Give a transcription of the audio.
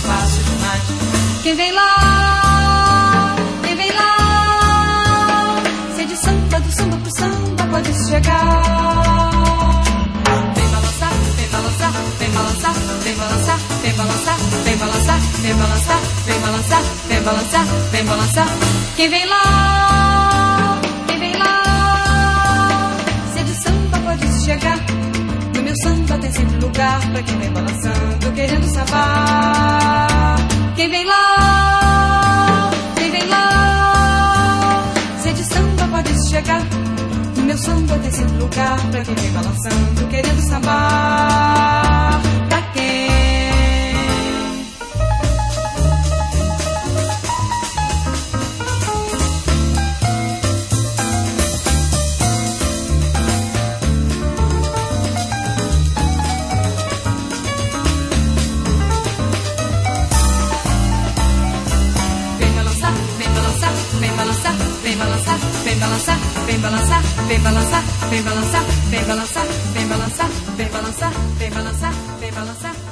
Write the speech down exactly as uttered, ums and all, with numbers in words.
fácil demais. Quem vem lá, quem vem lá, se de samba, do samba pro samba pode chegar. Vem balançar, vem balançar, vem balançar, vem balançar, vem balançar, vem balançar, vem balançar, vem balançar, vem balançar, vem balançar. Quem vem lá, quem vem lá, se de samba pode chegar. No meu samba tem sempre lugar pra quem vem balançando, querendo sambar. Quem vem lá, quem vem lá, se de samba pode chegar. No meu samba tem sempre lugar pra quem vem balançando, querendo sambar. Pra quem? Vem balançar, vem balançar, vem balançar, vem balançar, vem balançar, vem balançar, vem balançar, vem balançar, vem balançar, vem balançar, vem balançar.